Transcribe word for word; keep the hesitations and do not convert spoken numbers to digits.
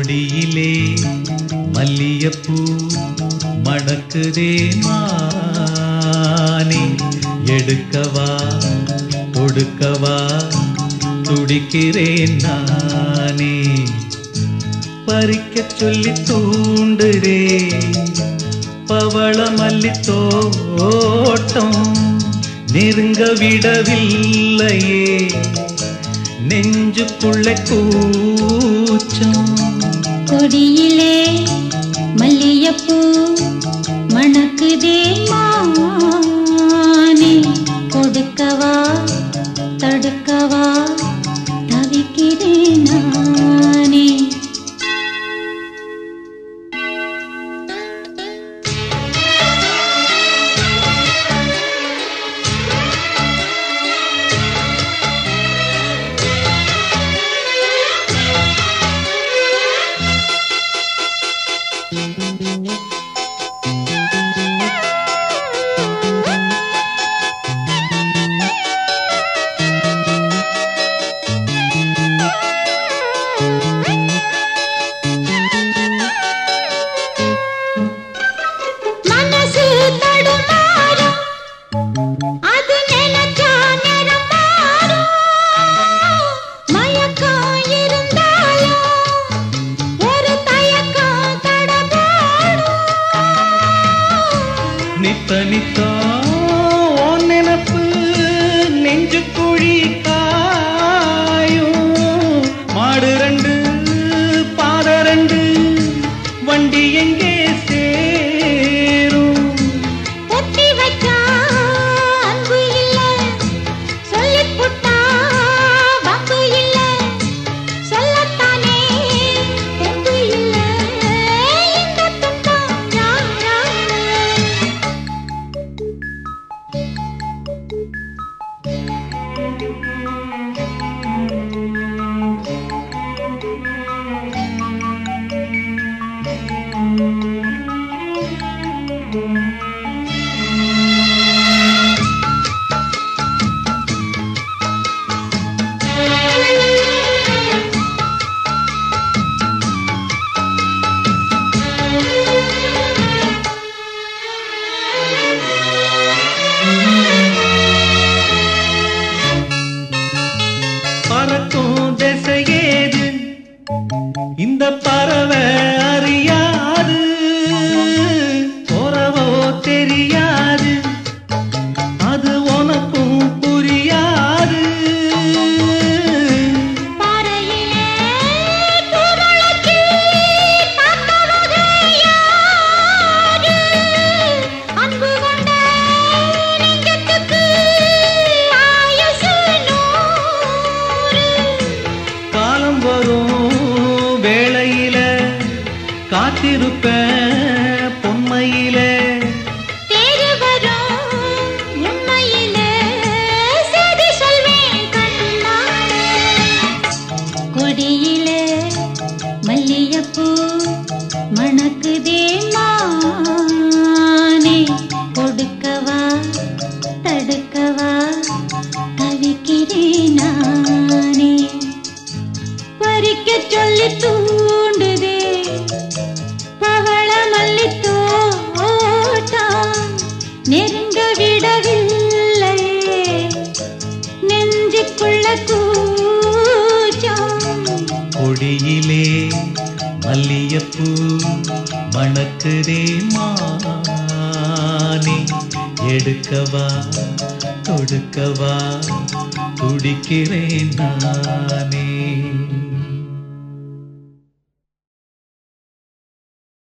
கொடியிலே மல்லியப்பூ மணக்குதே மானே, எடுக்கவா கொடுக்கவா துடிக்கிறேன் நானே. பறிக்க சொல்லி தூண்டுதே பவள மல்லி தோட்டம், நெருங்க விடவில்லையே நெஞ்சுக்குள்ள கூச்சம். கொடியிலே மல்லியப்பூ மணக்குதே மானே, கொடுக்கவா தடுக்கவா தவிக்கிறேன் நானே. நித்த நித்தா உன் நினப்பு நெஞ்சு குழி காயும், மாடு ரெண்டு பாத ரெண்டு வண்டி எங்கே சேரும். ஒட்டி வைக்கா அன்பு இல்ல, சொல்லிப் புட்டா வம்பு இல்ல, சொல்லத்தானே தெம்பு இல்ல, இந்த துன்பம் யாரால. பறக்கும் திசையேது இந்த பறவை அறியாது, போறவோ தெரியாது அது உனக்கும் புரியாது. பாறையிலே பூமுளைச்சி பார்த்தவங்க யாரு, அன்பு கொண்ட நெஞ்சத்துக்கு ஆயுசு நூறு. காலம் வரும் வேளையில காத்திருப்பேன் பொன்மையிலே, தேறு வரும் உண்மையிலே செய்தி சொல்வேன் கண்ணாலே. கொடியிலே மல்லியப்பூ மணக்குதே மானே, கொடுக்கவா தடுக்கவா தவிக்கிறேன் நானே. பறிக்க சொல்லி தூண்டுதே பவள மல்லி தோட்டம், நெருங்க விடவில்லை நெஞ்சுக்குள்ள கூச்சம். கொடியிலே மல்லியப்பூ மணக்குதே மானே, எடுக்கவா கொடுக்கவா துடிக்கிறேன் நானே.